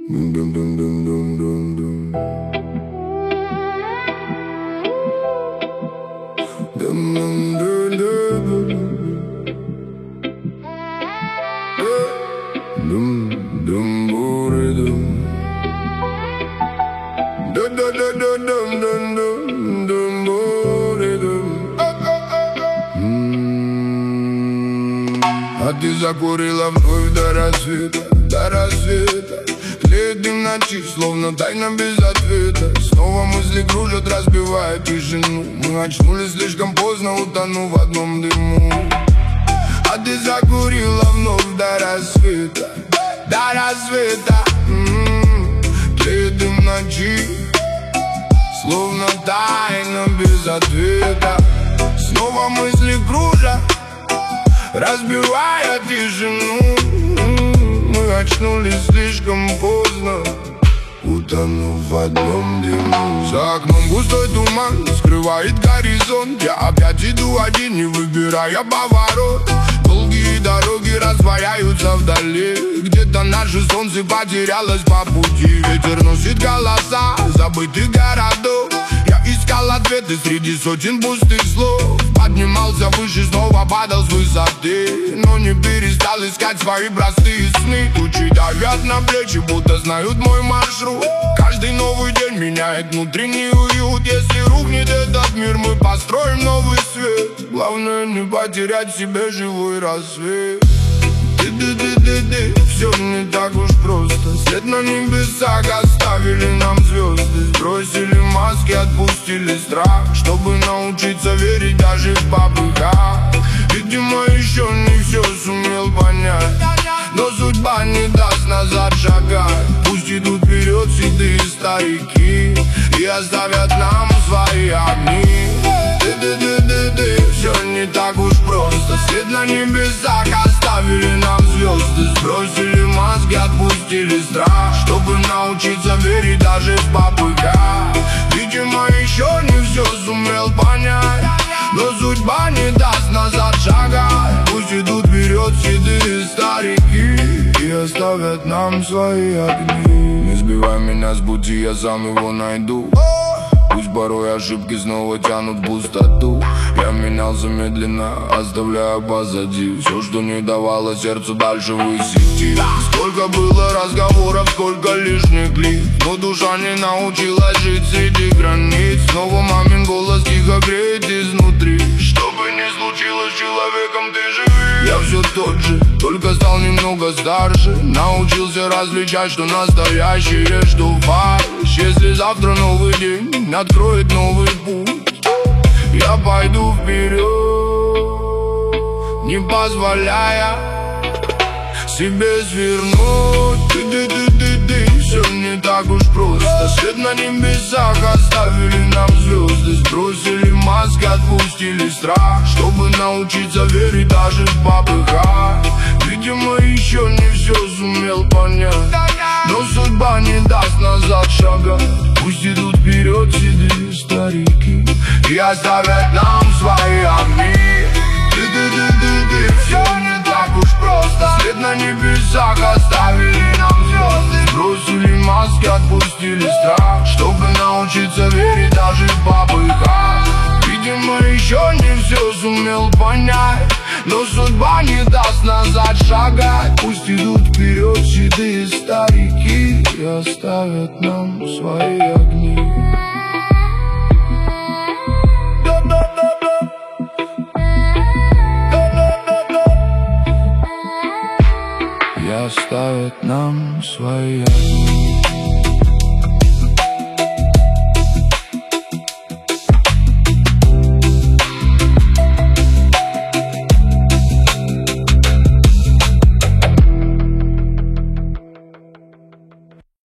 А ты закурила вновь до рассвета, до рассвета. Тлеет дым ночи, словно тайна без ответа. Снова мысли кружат, разбивая тишину. Мы очнулись слишком поздно, утонув в одном дыму. А ты закурила вновь до рассвета, до рассвета. Тлеет дым ночи, словно тайна без ответа. Снова мысли кружат, разбивая тишину. Мы очнулись слишком поздно, утонув в одном дыму. За окном густой туман скрывает горизонт. Я опять иду один, не выбирая поворот. Долгие дороги растворяются вдали. Где-то наше солнце потерялось по пути. Ветер носит голоса забытых городов. Я искал ответы среди сотен пустых слов. Поднимался выше, снова падал с высоты, но не перестал искать свои простые сны. Тучи давят на плечи, будто знают мой маршрут. Каждый новый день меняет внутренний уют. Если рухнет этот мир, мы построим новый свет. Главное не потерять в себе живой рассвет. Все не так уж просто. Свет на небесах оставили нам звезды. Сбросили маски, отпустили страх, чтобы научиться верить даже в попыхах. Видимо, еще не все сумел понять, но судьба не даст назад шагать. Пусть идут вперед седые старики и оставят нам свои огни. Все не так уж просто. Свет на небесах оставили нам звезды. Сбросили маски, отпустили страх, чтобы научиться верить даже в попыхах. Видимо, еще не все сумел понять, но судьба не даст назад шагать. Пусть идут вперед седые старики и оставят нам свои огни. Не сбивай меня с пути, я сам его найду. Пусть порой ошибки снова тянут в пустоту. Я менялся медленно, оставляя позади все, что не давало сердцу дальше высидеть. Сколько было разговоров, сколько лишних лиц, но душа не научилась жить среди границ. Снова мамин голос тихо греет изнутри. Что бы ни случилось с человеком, ты живи. Я все тот же, только стал немного старше. Научился различать, что настоящее, что фальшь. Если завтра новый день откроет новый путь, я пойду вперед, не позволяя себе свернуть. Все не так уж просто. Свет на небесах оставили нам звезды. Сбросили маски, отпустили страх, чтобы научиться верить даже в попыхах. Видимо, еще не все сумел понять, но судьба не даст назад шагать. Пусть идут вперед седые старики и оставят нам свои огни. Все не так уж просто. Свет на небесах оставили нам звезды. Сбросили маски, отпустили страх, чтобы научиться верить даже в попыхах. Видимо, еще не все сумел понять, но судьба не даст назад шагать. Пусть идут вперед седые старики и оставят нам свои огни. И оставят нам свои огни.